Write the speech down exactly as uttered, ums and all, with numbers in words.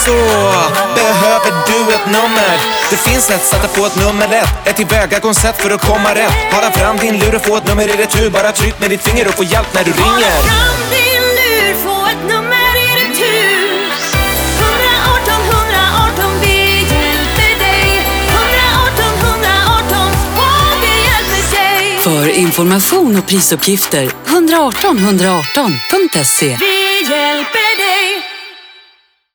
Så behöver du ett nummer. Det finns ett sätt att få ett nummer rätt. Ett tillvägagångssätt för att komma rätt. Hala fram din lur och få ett nummer i retur. Bara tryck med ditt finger och få hjälp när du ringer. Hala fram din lur, få ett nummer i retur. Hundraarton, hundraarton, vi hjälper dig. Hundraarton, hundraarton, och vi hjälper dig. För information och prisuppgifter hundraarton hundraarton punkt se. Vi hjälper dig.